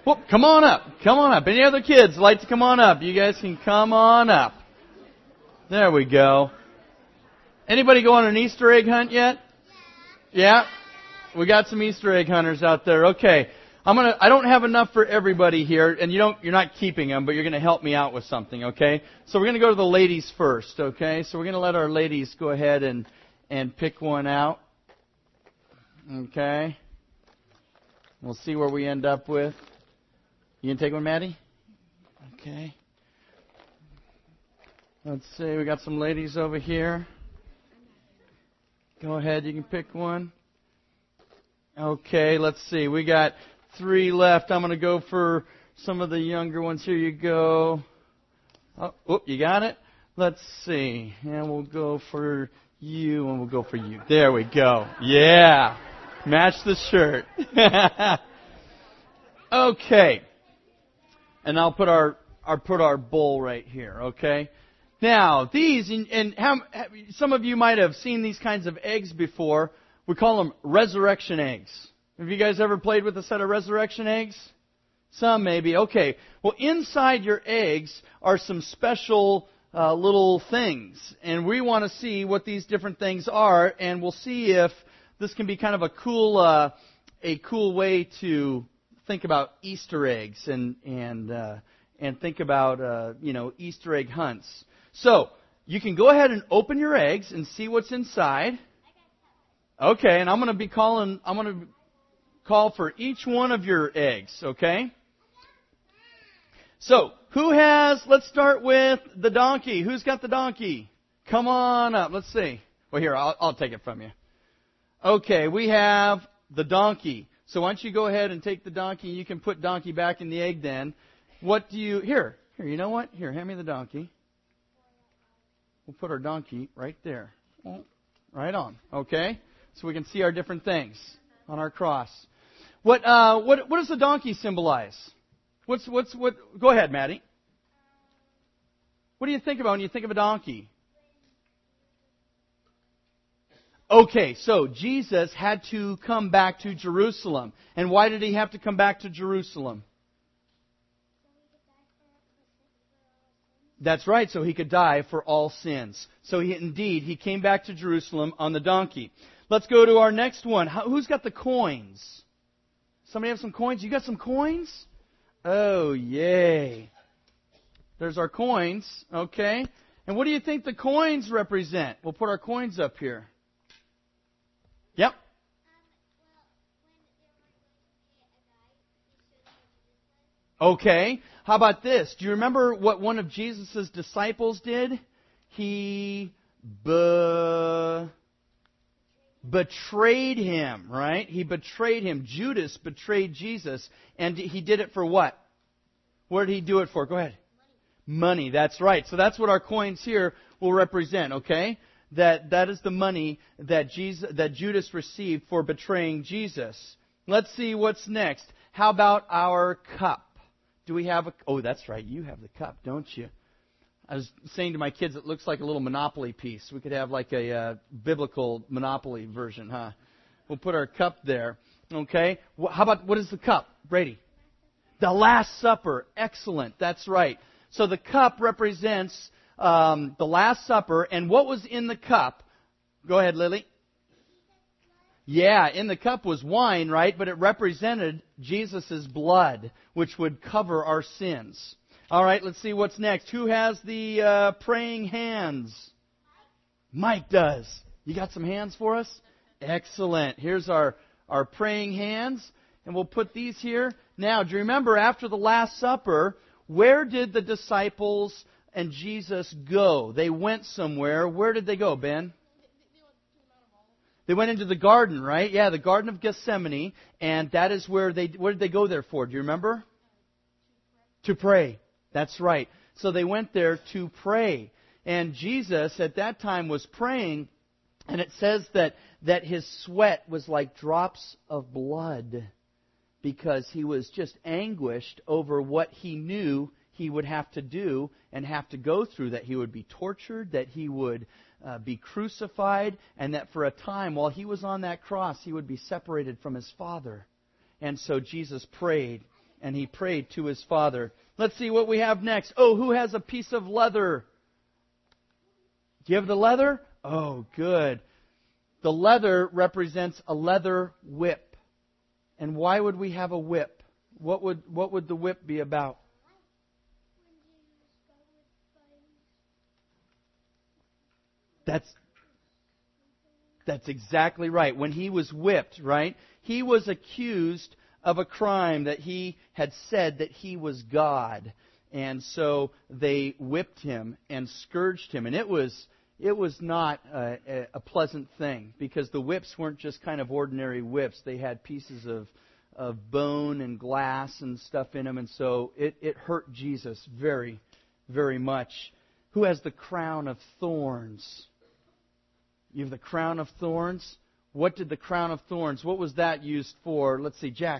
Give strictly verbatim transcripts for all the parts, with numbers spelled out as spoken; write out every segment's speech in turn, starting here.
Well, come on up. Come on up. Any other kids like to come on up? You guys can come on up. There we go. Anybody go on an Easter egg hunt yet? Yeah? We got some Easter egg hunters out there. Okay. I'm gonna, I don't have enough for everybody here, and you don't, you're not keeping them, but you're gonna help me out with something, okay? So we're gonna go to the ladies first, okay? So we're gonna let our ladies go ahead and, and pick one out. Okay? We'll see where we end up with. You gonna take one, Maddie? Okay. Let's see, we got some ladies over here. Go ahead, you can pick one. Okay, let's see. We got three left. I'm going to go for some of the younger ones. Here you go. Oh, whoop, you got it? Let's see. And we'll go for you, and we'll go for you. There we go. Yeah. Match the shirt. Okay. And I'll put our, I'll put our bowl right here, okay? Now, these, and, and how, some of you might have seen these kinds of eggs before. We call them resurrection eggs. Have you guys ever played with a set of resurrection eggs? Some maybe. Okay. Well, inside your eggs are some special uh, little things. And we want to see what these different things are. And we'll see if this can be kind of a cool uh, a cool way to think about Easter eggs and and uh, and think about uh, you know Easter egg hunts. So you can go ahead and open your eggs and see what's inside. Okay, and I'm going to be calling. I'm going to call for each one of your eggs. Okay. So who has? Let's start with the donkey. Who's got the donkey? Come on up. Let's see. Well, here I'll, I'll take it from you. Okay, we have the donkey. So why don't you go ahead and take the donkey? You can put donkey back in the egg. Then, what do you? Here, here. You know what? Here, hand me the donkey. We'll put our donkey right there. Right on. Okay? So we can see our different things on our cross. What uh what what does the donkey symbolize? What's what's what go ahead, Maddie. What do you think about when you think of a donkey? Okay, so Jesus had to come back to Jerusalem. And why did he have to come back to Jerusalem? That's right, so he could die for all sins. So he, indeed, he came back to Jerusalem on the donkey. Let's go to our next one. How, who's got the coins? Somebody have some coins? You got some coins? Oh, yay. There's our coins, okay. And what do you think the coins represent? We'll put our coins up here. Yep. Okay. How about this? Do you remember what one of Jesus' disciples did? He be- betrayed him, right? He betrayed him. Judas betrayed Jesus. And he did it for what? What did he do it for? Go ahead. Money. Money, that's right. So that's what our coins here will represent, okay? That that is the money that Jesus, that Judas received for betraying Jesus. Let's see what's next. How about our cup? Do we have a... Oh, that's right. You have the cup, don't you? I was saying to my kids, it looks like a little Monopoly piece. We could have like a uh, biblical Monopoly version, huh? We'll put our cup there. Okay. How about, what is the cup, Brady? The Last Supper. Excellent. That's right. So the cup represents um, the Last Supper. And what was in the cup? Go ahead, Lily. Yeah, in the cup was wine, right? But it represented Jesus' blood, which would cover our sins. All right, let's see what's next. Who has the uh, praying hands? Mike does. You got some hands for us? Excellent. Here's our, our praying hands. And we'll put these here. Now, do you remember after the Last Supper, where did the disciples and Jesus go? They went somewhere. Where did they go, Ben? They went into the garden, right? Yeah, the Garden of Gethsemane. And that is where they, where did they go there for? Do you remember? To pray. That's right. So they went there to pray. And Jesus at that time was praying. And it says that, that his sweat was like drops of blood. Because he was just anguished over what he knew he would have to do and have to go through. That he would be tortured, that he would uh, be crucified, and that for a time while he was on that cross, he would be separated from his Father. And so Jesus prayed and he prayed to his Father. Let's see what we have next. Oh, who has a piece of leather? Do you have the leather? Oh, good. The leather represents a leather whip. And why would we have a whip? What would what would the whip be about? That's That's exactly right. When he was whipped, right? He was accused of a crime that he had said that he was God. And so they whipped him and scourged him. And it was it was not a, a pleasant thing, because the whips weren't just kind of ordinary whips. They had pieces of, of bone and glass and stuff in them. And so it, it hurt Jesus very, very much. Who has the crown of thorns? You have the crown of thorns. What did the crown of thorns, what was that used for? Let's see, Jack.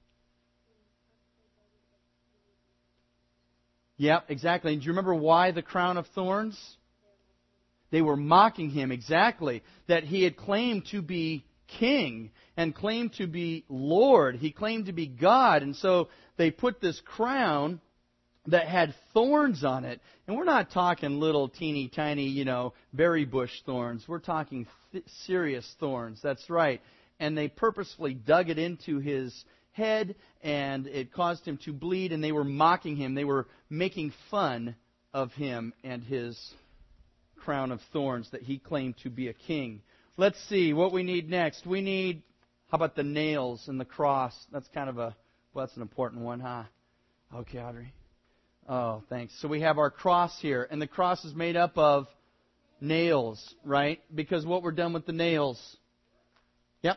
Yep, exactly. And do you remember why the crown of thorns? They were mocking him, exactly. That he had claimed to be king and claimed to be Lord. He claimed to be God. And so they put this crown that had thorns on it. And we're not talking little teeny tiny, you know, berry bush thorns. We're talking th- serious thorns. That's right. And they purposefully dug it into his head, and it caused him to bleed, and they were mocking him. They were making fun of him and his crown of thorns that he claimed to be a king. Let's see what we need next. We need, how about the nails and the cross? That's kind of a, well, that's an important one, huh? Okay, Audrey. Oh, thanks. So we have our cross here, and the cross is made up of nails, right? Because what we're done with the nails? Yep.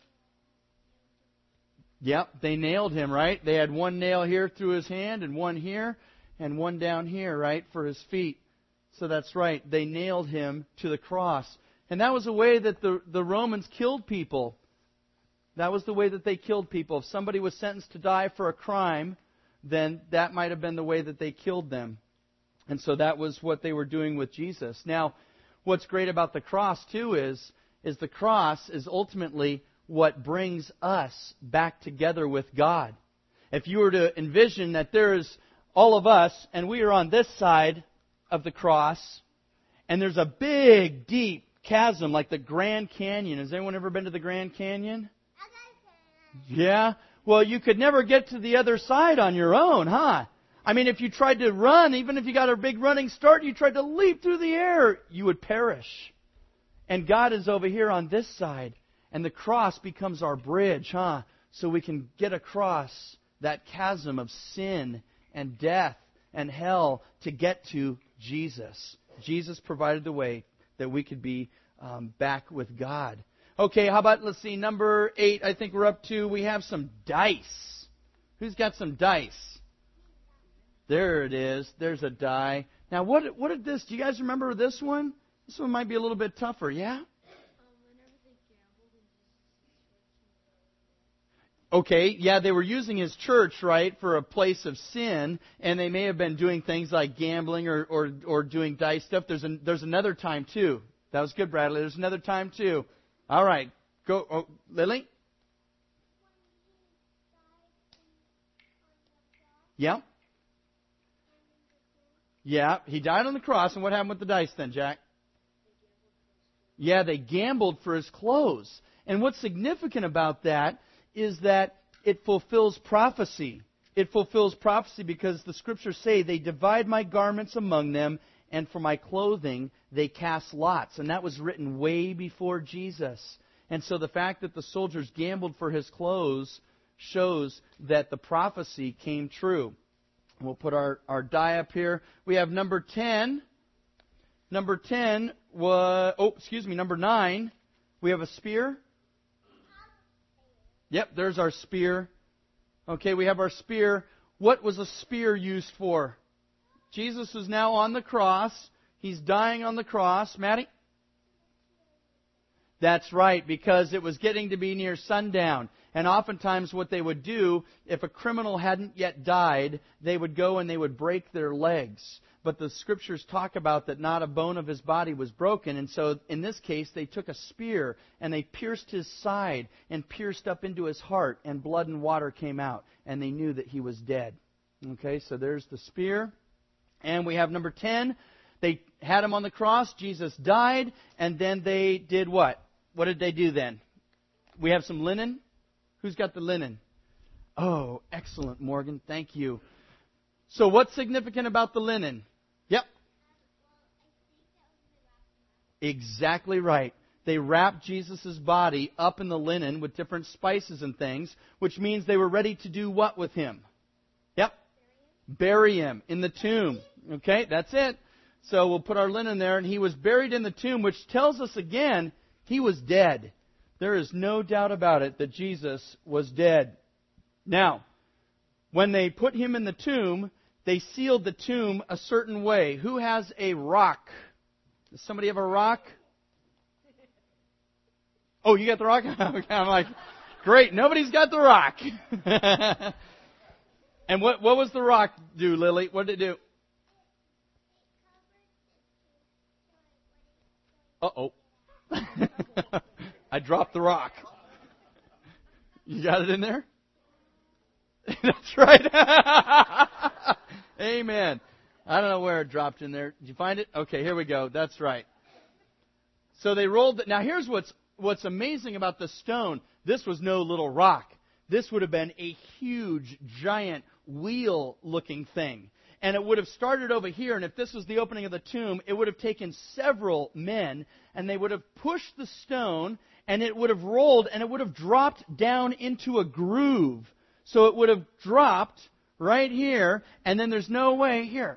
Yep, they nailed him, right? They had one nail here through his hand, and one here, and one down here, right, for his feet. So that's right. They nailed him to the cross. And that was the way that the, the Romans killed people. That was the way that they killed people. If somebody was sentenced to die for a crime, then that might have been the way that they killed them. And so that was what they were doing with Jesus. Now, what's great about the cross, too, is, is the cross is ultimately what brings us back together with God. If you were to envision that there is all of us, and we are on this side of the cross, and there's a big, deep chasm like the Grand Canyon. Has anyone ever been to the Grand Canyon? Yeah? Well, you could never get to the other side on your own, huh? I mean, if you tried to run, even if you got a big running start, you tried to leap through the air, you would perish. And God is over here on this side, and the cross becomes our bridge, huh? So we can get across that chasm of sin and death and hell to get to Jesus. Jesus provided the way that we could be um, back with God. Okay, how about, let's see, number eight, I think we're up to, we have some dice. Who's got some dice? There it is. There's a die. Now, what what did this, do you guys remember this one? This one might be a little bit tougher, yeah? Okay, yeah, they were using his church, right, for a place of sin, and they may have been doing things like gambling or or, or doing dice stuff. There's an, there's another time, too. That was good, Bradley. There's another time, too. All right. Go, oh, Lily? Yeah. Yeah, he died on the cross, and what happened with the dice then, Jack? Yeah, they gambled for his clothes. And what's significant about that is that it fulfills prophecy. It fulfills prophecy because the Scriptures say, they divide my garments among them, and for my clothing they cast lots. And that was written way before Jesus. And so the fact that the soldiers gambled for his clothes shows that the prophecy came true. We'll put our, our die up here. We have number ten. Number ten was, oh, excuse me, number nine. We have a spear. Yep, there's our spear. Okay, we have our spear. What was a spear used for? Jesus is now on the cross. He's dying on the cross. Maddie? That's right, because it was getting to be near sundown. And oftentimes what they would do, if a criminal hadn't yet died, they would go and they would break their legs. but the Scriptures talk about that not a bone of his body was broken. And so in this case, they took a spear and they pierced his side and pierced up into his heart, and blood and water came out, and they knew that he was dead. Okay, so there's the spear. And we have number ten. They had him on the cross. Jesus died, and then they did what? What did they do then? We have some linen. Who's got the linen? Oh, excellent, Morgan. Thank you. So what's significant about the linen? Yep. Exactly right. They wrapped Jesus' body up in the linen with different spices and things, which means they were ready to do what with him? Yep. Bury him in the tomb. Okay, that's it. So we'll put our linen there, and he was buried in the tomb, which tells us again, he was dead. There is no doubt about it that Jesus was dead. Now, when they put him in the tomb, they sealed the tomb a certain way. Who has a rock? Does somebody have a rock? Oh, you got the rock? I'm like, great, nobody's got the rock. And what, what was the rock do, Lily? What did it do? Uh-oh. I dropped the rock. You got it in there? That's right. Amen. I don't know where it dropped in there. Did you find it? Okay, here we go. That's right. So they rolled it. Now here's what's what's amazing about the stone. This was no little rock. This would have been a huge, giant, wheel-looking thing. And it would have started over here, and if this was the opening of the tomb, it would have taken several men, and they would have pushed the stone, and it would have rolled, and it would have dropped down into a groove. So it would have dropped right here, and then there's no way here.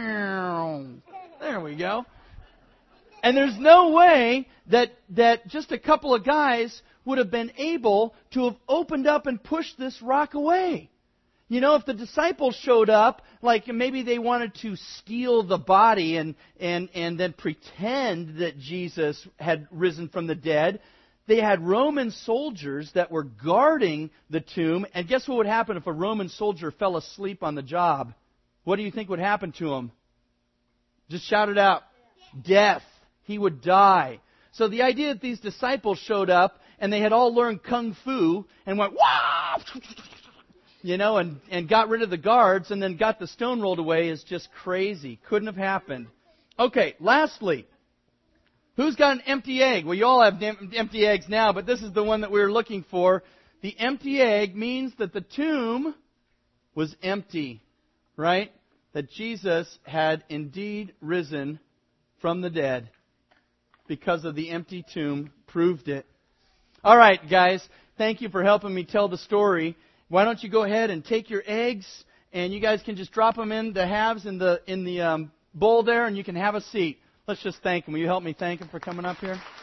There we go. And there's no way that, that just a couple of guys would have been able to have opened up and pushed this rock away. You know, if the disciples showed up, like maybe they wanted to steal the body and, and, and then pretend that Jesus had risen from the dead, they had Roman soldiers that were guarding the tomb. And guess what would happen if a Roman soldier fell asleep on the job? What do you think would happen to him? Just shout it out. Death. He would die. So the idea that these disciples showed up and they had all learned kung fu and went, wah! You know, and, and got rid of the guards and then got the stone rolled away is just crazy. Couldn't have happened. Okay, lastly, who's got an empty egg? Well, you all have empty eggs now, but this is the one that we were looking for. The empty egg means that the tomb was empty, right? That Jesus had indeed risen from the dead because of the empty tomb proved it. All right, guys, thank you for helping me tell the story. Why don't you go ahead and take your eggs, and you guys can just drop them in the halves in the in the um, bowl there, and you can have a seat. Let's just thank him. Will you help me thank him for coming up here?